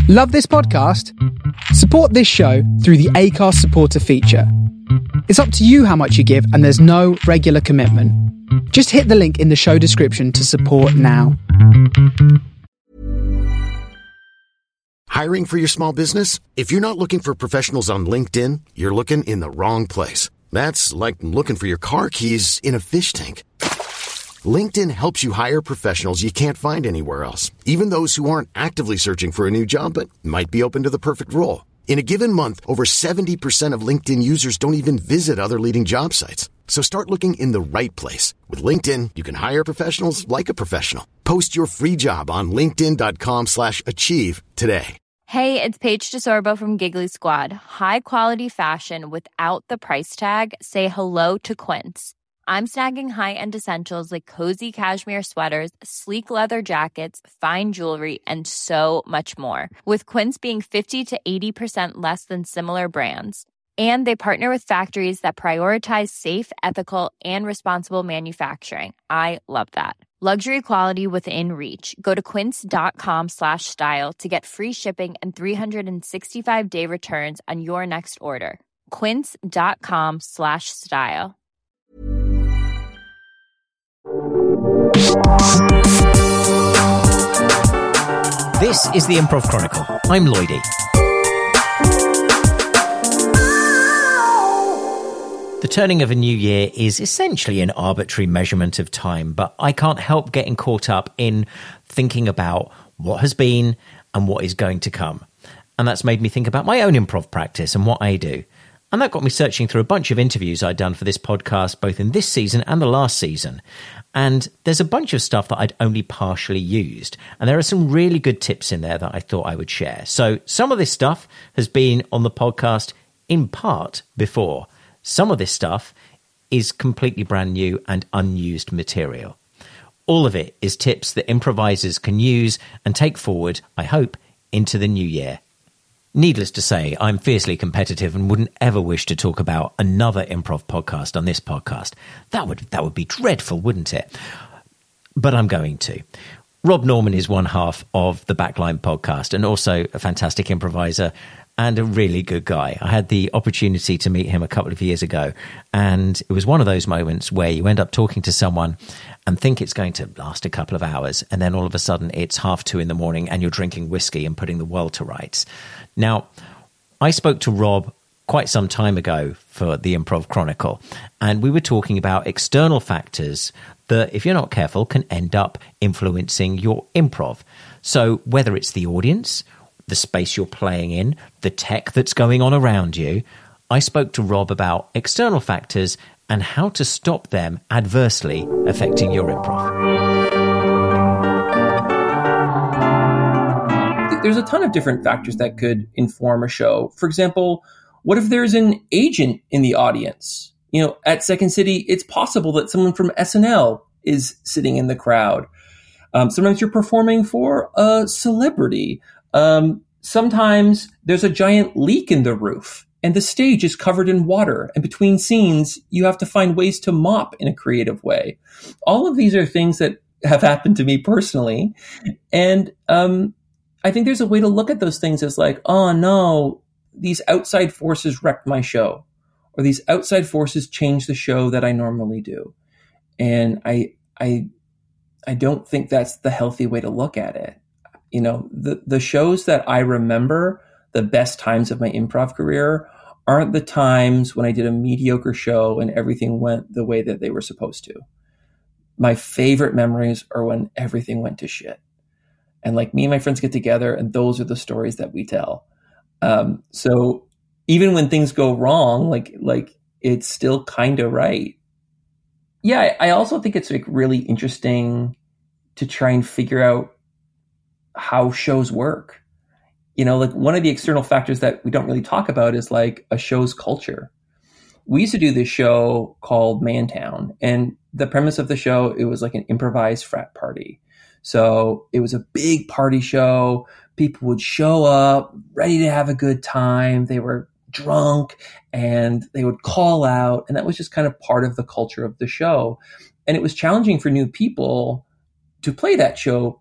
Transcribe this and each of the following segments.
Love this podcast? Support this show through the Acast supporter feature. It's up to you how much you give, and there's no regular commitment. Just hit the link in the show description to support now. Hiring for your small business? If you're not looking for professionals on LinkedIn, you're looking in the wrong place. That's like looking for your car keys in a fish tank. LinkedIn helps you hire professionals you can't find anywhere else, even those who aren't actively searching for a new job but might be open to the perfect role. In a given month, over 70% of LinkedIn users don't even visit other leading job sites. So start looking in the right place. With LinkedIn, you can hire professionals like a professional. Post your free job on linkedin.com/achieve today. Hey, it's Paige DeSorbo from Giggly Squad. High quality fashion without the price tag. Say hello to Quince. I'm snagging high-end essentials like cozy cashmere sweaters, sleek leather jackets, fine jewelry, and so much more. With Quince being 50 to 80% less than similar brands. And they partner with factories that prioritize safe, ethical, and responsible manufacturing. I love that. Luxury quality within reach. Go to quince.com/style to get free shipping and 365-day returns on your next order. Quince.com/style. This is the Improv Chronicle. I'm Lloydie. The turning of a new year is essentially an arbitrary measurement of time, but I can't help getting caught up in thinking about what has been and what is going to come. And that's made me think about my own improv practice and what I do. And that got me searching through a bunch of interviews I'd done for this podcast, both in this season and the last season. And there's a bunch of stuff that I'd only partially used. And there are some really good tips in there that I thought I would share. So some of this stuff has been on the podcast in part before. Some of this stuff is completely brand new and unused material. All of it is tips that improvisers can use and take forward, I hope, into the new year. Needless to say, I'm fiercely competitive and wouldn't ever wish to talk about another improv podcast on this podcast. That would be dreadful, wouldn't it? But I'm going to. Rob Norman is one half of the Backline podcast and also a fantastic improviser and a really good guy. I had the opportunity to meet him a couple of years ago, and it was one of those moments where you end up talking to someone and think it's going to last a couple of hours, and then all of a sudden it's 2:30 in the morning and you're drinking whiskey and putting the world to rights. Now, I spoke to Rob quite some time ago for the Improv Chronicle, and we were talking about external factors that, if you're not careful, can end up influencing your improv. So whether it's the audience, the space you're playing in, the tech that's going on around you, I spoke to Rob about external factors and how to stop them adversely affecting your improv. There's a ton of different factors that could inform a show. For example, what if there's an agent in the audience? You know, at Second City, it's possible that someone from SNL is sitting in the crowd. Sometimes you're performing for a celebrity. Sometimes there's a giant leak in the roof and the stage is covered in water. And between scenes, you have to find ways to mop in a creative way. All of these are things that have happened to me personally. And I think there's a way to look at those things as like, oh no, these outside forces wrecked my show, or these outside forces change the show that I normally do. And I don't think that's the healthy way to look at it. You know, the shows that I remember, the best times of my improv career, aren't the times when I did a mediocre show and everything went the way that they were supposed to. My favorite memories are when everything went to shit. And like me and my friends get together and those are the stories that we tell. So even when things go wrong, like it's still kind of right. Yeah, I also think it's like really interesting to try and figure out how shows work. You know, like one of the external factors that we don't really talk about is like a show's culture. We used to do this show called Mantown, and the premise of the show, it was like an improvised frat party. So it was a big party show. People would show up ready to have a good time. They were drunk and they would call out. And that was just kind of part of the culture of the show. And it was challenging for new people to play that show because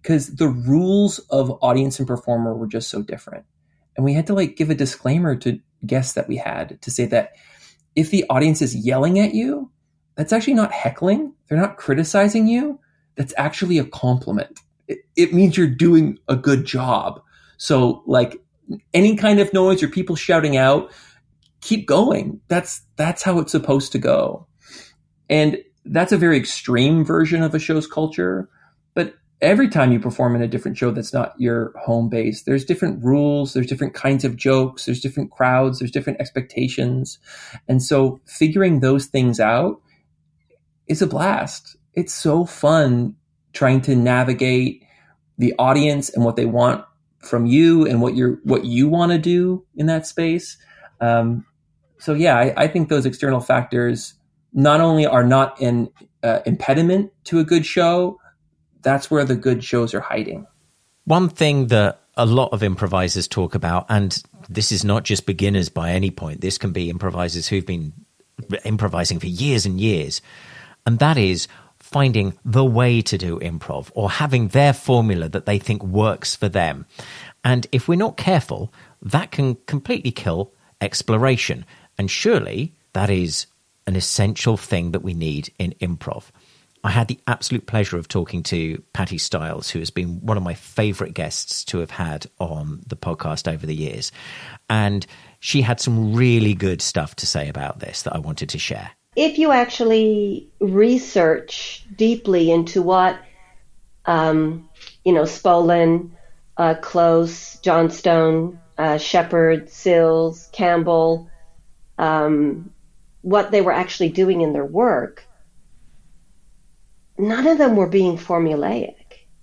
because the rules of audience and performer were just so different. And we had to like give a disclaimer to guests that we had to say that if the audience is yelling at you, that's actually not heckling. They're not criticizing you. That's actually a compliment. It means you're doing a good job. So like any kind of noise or people shouting out, keep going. That's how it's supposed to go. And that's a very extreme version of a show's culture. But every time you perform in a different show that's not your home base, there's different rules, there's different kinds of jokes, there's different crowds, there's different expectations. And so figuring those things out is a blast. It's so fun trying to navigate the audience and what they want from you and what you want to do in that space. So yeah, I think those external factors not only are not an impediment to a good show, that's where the good shows are hiding. One thing that a lot of improvisers talk about, and this is not just beginners by any point, this can be improvisers who've been improvising for years and years, and that is finding the way to do improv or having their formula that they think works for them. And if we're not careful, that can completely kill exploration. And surely that is an essential thing that we need in improv. I had the absolute pleasure of talking to Patty Stiles, who has been one of my favorite guests to have had on the podcast over the years. And she had some really good stuff to say about this that I wanted to share. If you actually research deeply into what, Spolin, Close, Johnstone, Shepard, Sills, Campbell, what they were actually doing in their work, none of them were being formulaic.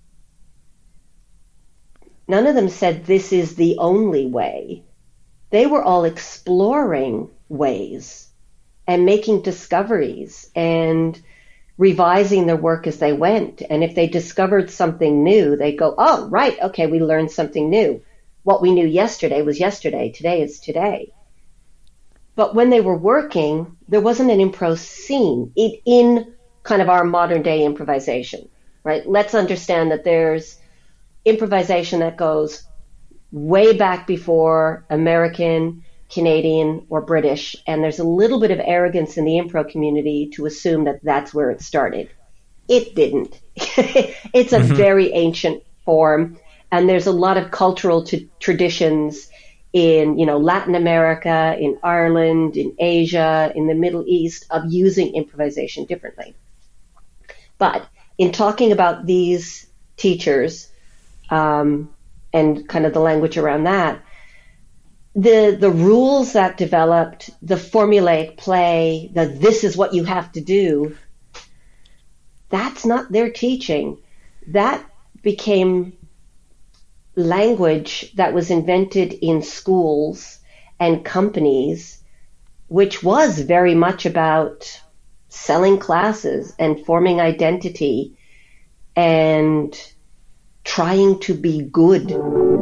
None of them said this is the only way. They were all exploring ways and making discoveries and revising their work as they went. And if they discovered something new, they go, oh, right, okay, we learned something new. What we knew yesterday was yesterday. Today is today. But when they were working, there wasn't an improv scene in kind of our modern day improvisation, right? Let's understand that there's improvisation that goes way back before American, Canadian, or British, and there's a little bit of arrogance in the improv community to assume that that's where it started. It didn't. It's a very ancient form, and there's a lot of cultural traditions in, Latin America, in Ireland, in Asia, in the Middle East, of using improvisation differently. But in talking about these teachers and kind of the language around that, the rules that developed, the formulaic play, this is what you have to do, that's not their teaching. That became language that was invented in schools and companies, which was very much about selling classes and forming identity and trying to be good.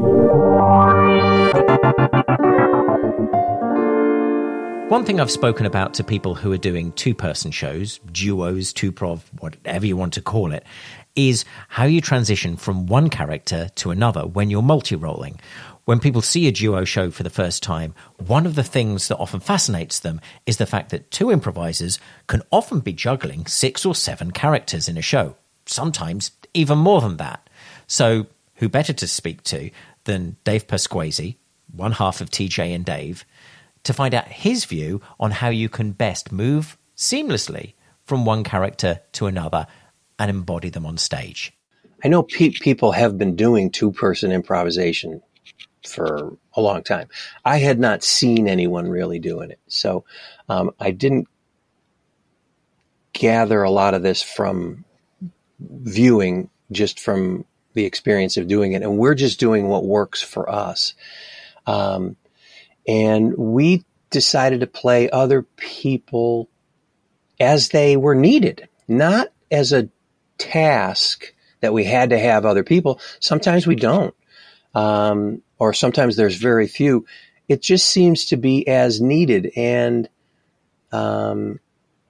One thing I've spoken about to people who are doing two-person shows, duos, two-prov, whatever you want to call it, is how you transition from one character to another when you're multi-rolling. When people see a duo show for the first time, one of the things that often fascinates them is the fact that two improvisers can often be juggling 6 or 7 characters in a show, sometimes even more than that. So who better to speak to than Dave Pasquesi, one half of TJ and Dave, to find out his view on how you can best move seamlessly from one character to another and embody them on stage. I know people have been doing two-person improvisation for a long time. I had not seen anyone really doing it. So I didn't gather a lot of this from viewing, just from the experience of doing it. And we're just doing what works for us. And we decided to play other people as they were needed, not as a task that we had to have other people. Sometimes we don't. Or sometimes there's very few. It just seems to be as needed. And some,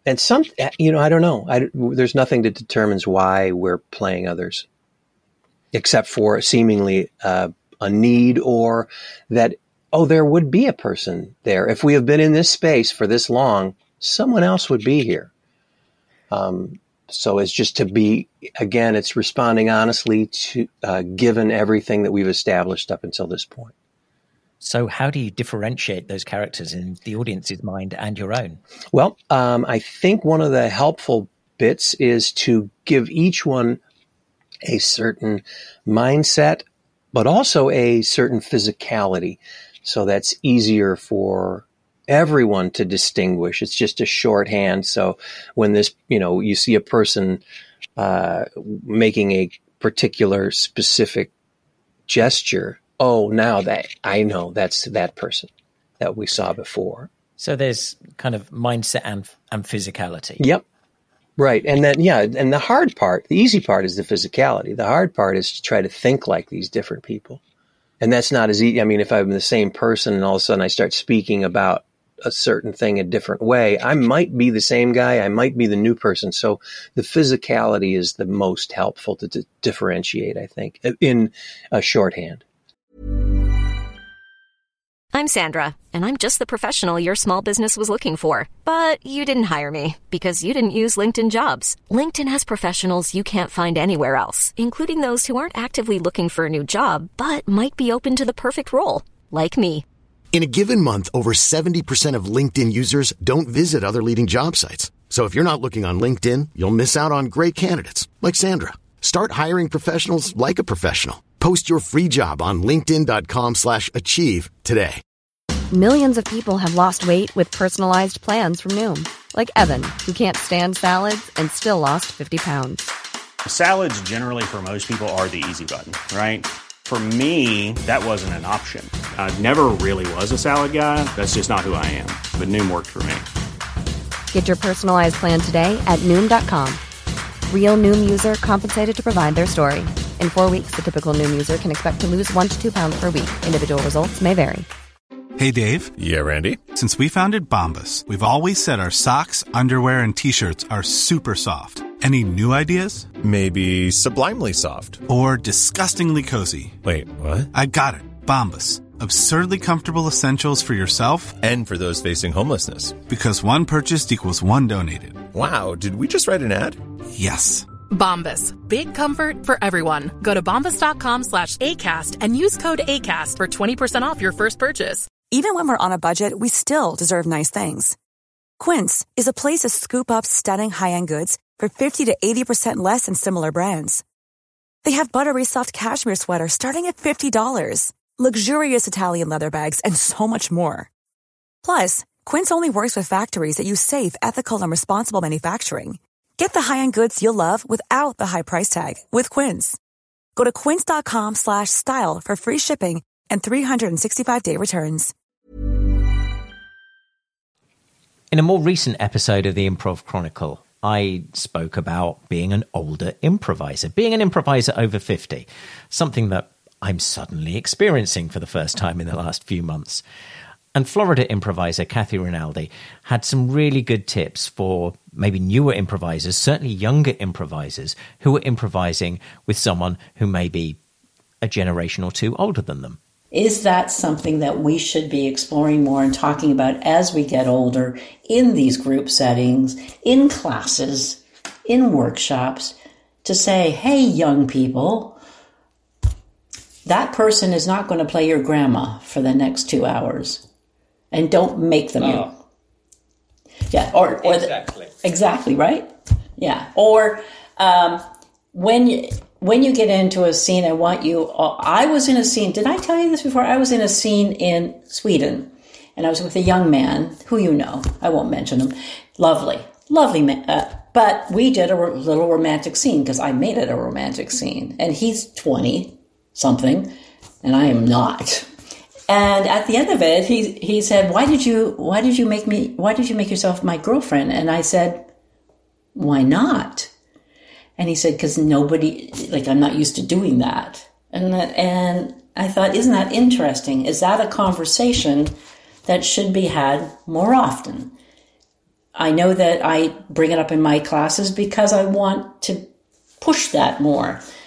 I don't know. There's nothing that determines why we're playing others. except for seemingly a need, or that, there would be a person there. If we have been in this space for this long, someone else would be here. So it's just to be, again, it's responding honestly to, given everything that we've established up until this point. So how do you differentiate those characters in the audience's mind and your own? Well, I think one of the helpful bits is to give each one a certain mindset, but also a certain physicality. So that's easier for everyone to distinguish. It's just a shorthand. So when this, you see a person making a particular specific gesture, now that I know that's that person that we saw before. So there's kind of mindset and physicality. Yep. Right. And then, and the hard part, the easy part is the physicality. The hard part is to try to think like these different people. And that's not as easy. I mean, if I'm the same person and all of a sudden I start speaking about a certain thing a different way, I might be the same guy. I might be the new person. So the physicality is the most helpful to differentiate, I think, in a shorthand. I'm Sandra, and I'm just the professional your small business was looking for. But you didn't hire me because you didn't use LinkedIn Jobs. LinkedIn has professionals you can't find anywhere else, including those who aren't actively looking for a new job, but might be open to the perfect role, like me. In a given month, over 70% of LinkedIn users don't visit other leading job sites. So if you're not looking on LinkedIn, you'll miss out on great candidates like Sandra. Start hiring professionals like a professional. Post your free job on linkedin.com/achieve today. Millions of people have lost weight with personalized plans from Noom, like Evan, who can't stand salads and still lost 50 pounds. Salads generally for most people are the easy button, right? For me, that wasn't an option. I never really was a salad guy. That's just not who I am. But Noom worked for me. Get your personalized plan today at Noom.com. Real Noom user compensated to provide their story. In 4 weeks, the typical Noom user can expect to lose 1 to 2 pounds per week. Individual results may vary. Hey, Dave. Yeah, Randy. Since we founded Bombas, we've always said our socks, underwear, and T-shirts are super soft. Any new ideas? Maybe sublimely soft. Or disgustingly cozy. Wait, what? I got it. Bombas. Absurdly comfortable essentials for yourself and for those facing homelessness. Because one purchased equals one donated. Wow, did we just write an ad? Yes. Bombas. Big comfort for everyone. Go to bombas.com/ACAST and use code ACAST for 20% off your first purchase. Even when we're on a budget, we still deserve nice things. Quince is a place to scoop up stunning high-end goods for 50 to 80% less than similar brands. They have buttery soft cashmere sweaters starting at $50, luxurious Italian leather bags, and so much more. Plus, Quince only works with factories that use safe, ethical, and responsible manufacturing. Get the high-end goods you'll love without the high price tag with Quince. Go to quince.com/style for free shipping and 365-day returns. In a more recent episode of the Improv Chronicle, I spoke about being an older improviser, being an improviser over 50, something that I'm suddenly experiencing for the first time in the last few months. And Florida improviser Kathy Rinaldi had some really good tips for maybe newer improvisers, certainly younger improvisers, who are improvising with someone who may be a generation or two older than them. Is that something that we should be exploring more and talking about as we get older in these group settings, in classes, in workshops, to say, hey, young people, that person is not going to play your grandma for the next 2 hours. And don't make them. Yeah. Or exactly. Exactly, right? Yeah. Or when you get into a scene, I was in a scene, did I tell you this before? I was in a scene in Sweden, and I was with a young man who you know, I won't mention him, lovely man, but we did a little romantic scene because I made it a romantic scene, and he's 20-something, and I am not. And at the end of it, he said, why did you make yourself my girlfriend? And I said, why not? And he said, because nobody, I'm not used to doing that. And I thought, isn't that interesting? Is that a conversation that should be had more often? I know that I bring it up in my classes because I want to push that more.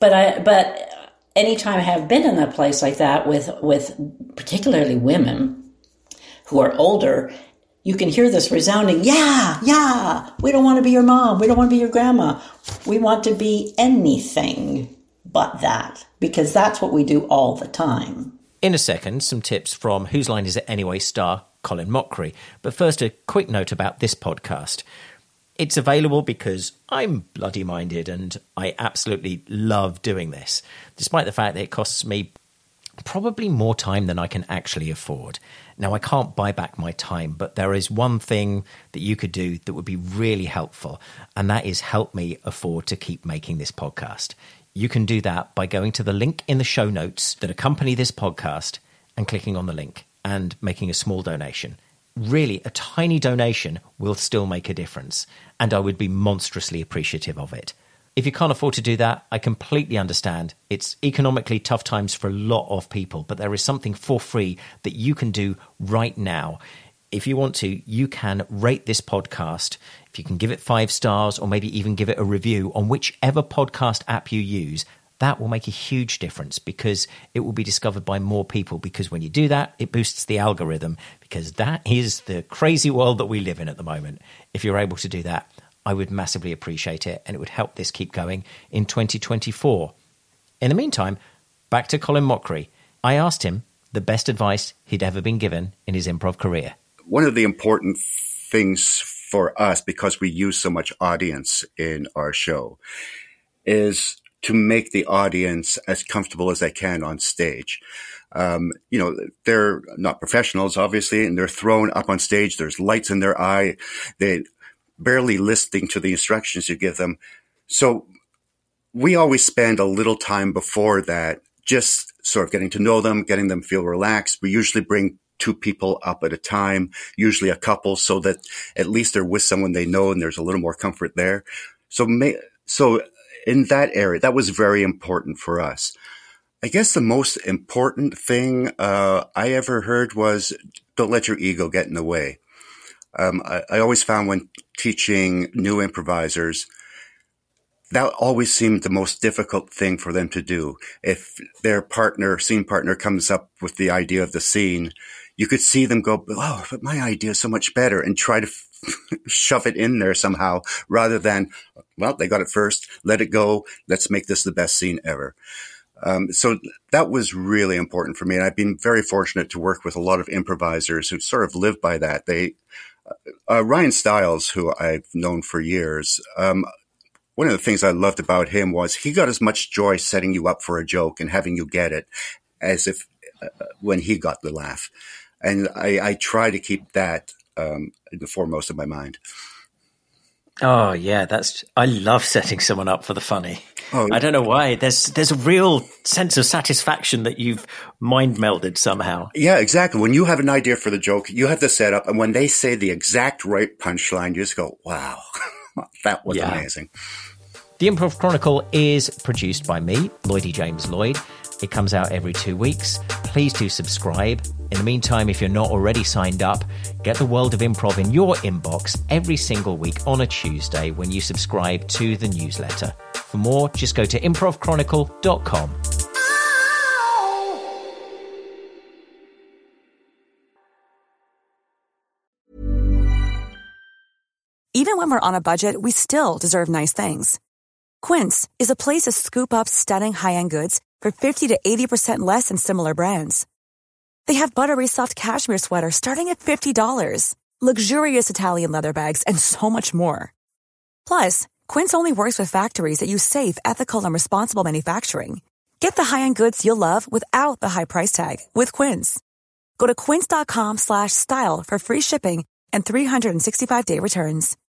But anytime I have been in a place like that with particularly women who are older, you can hear this resounding, yeah, we don't want to be your mom, we don't want to be your grandma. We want to be anything but that, because that's what we do all the time. In a second, some tips from Whose Line Is It Anyway star Colin Mochrie. But first, a quick note about this podcast. It's available because I'm bloody minded and I absolutely love doing this, despite the fact that it costs me probably more time than I can actually afford. Now, I can't buy back my time, but there is one thing that you could do that would be really helpful, and that is help me afford to keep making this podcast. You can do that by going to the link in the show notes that accompany this podcast and clicking on the link and making a small donation. Really, a tiny donation will still make a difference, and I would be monstrously appreciative of it. If you can't afford to do that, I completely understand. It's economically tough times for a lot of people, but there is something for free that you can do right now. If you want to, you can rate this podcast. If you can give it 5 stars or maybe even give it a review on whichever podcast app you use, that will make a huge difference because it will be discovered by more people, because when you do that, it boosts the algorithm, because that is the crazy world that we live in at the moment. If you're able to do that, I would massively appreciate it, and it would help this keep going in 2024. In the meantime, back to Colin Mochrie. I asked him the best advice he'd ever been given in his improv career. One of the important things for us, because we use so much audience in our show, is to make the audience as comfortable as they can on stage. They're not professionals, obviously, and they're thrown up on stage. There's lights in their eye. They barely listening to the instructions you give them. So we always spend a little time before that just sort of getting to know them, getting them feel relaxed. We usually bring 2 people up at a time, usually a couple, so that at least they're with someone they know and there's a little more comfort there. So in that area, that was very important for us. I guess the most important thing I ever heard was don't let your ego get in the way. I always found when teaching new improvisers, that always seemed the most difficult thing for them to do. If their scene partner comes up with the idea of the scene, you could see them go, oh, but my idea is so much better, and try to shove it in there somehow, rather than, well, they got it first, let it go, let's make this the best scene ever. So that was really important for me. And I've been very fortunate to work with a lot of improvisers who sort of live by that. Ryan Stiles, who I've known for years, one of the things I loved about him was he got as much joy setting you up for a joke and having you get it as if when he got the laugh. And I try to keep that in the foremost of my mind. Oh, yeah, I love setting someone up for the funny. Oh, I don't know why. There's a real sense of satisfaction that you've mind melded somehow. Yeah, exactly. When you have an idea for the joke, you have the setup, and when they say the exact right punchline, you just go, wow, that was amazing. The Improv Chronicle is produced by me, Lloydie James Lloyd. It comes out every 2 weeks. Please do subscribe. In the meantime, if you're not already signed up, get the World of Improv in your inbox every single week on a Tuesday when you subscribe to the newsletter. For more, just go to improvchronicle.com. Even when we're on a budget, we still deserve nice things. Quince is a place to scoop up stunning high-end goods for 50 to 80% less than similar brands. They have buttery soft cashmere sweaters starting at $50, luxurious Italian leather bags, and so much more. Plus, Quince only works with factories that use safe, ethical, and responsible manufacturing. Get the high-end goods you'll love without the high price tag with Quince. Go to quince.com/style for free shipping and 365-day returns.